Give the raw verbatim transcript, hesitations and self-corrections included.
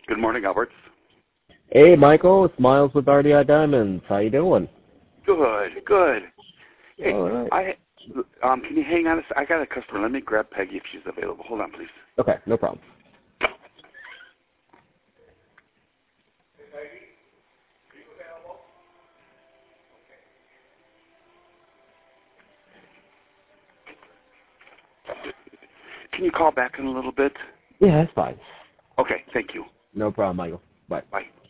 Good morning, Alberts. Hey, Michael. It's Miles with R D I Diamonds. How you doing? Good, good. Hey, All right. I um, can you hang on a sec? I got a customer. Let me grab Peggy if she's available. Hold on, please. Okay, no problem. Can you call back in a little bit? Yeah, that's fine. Okay, thank you. No problem, Michael. Bye. Bye.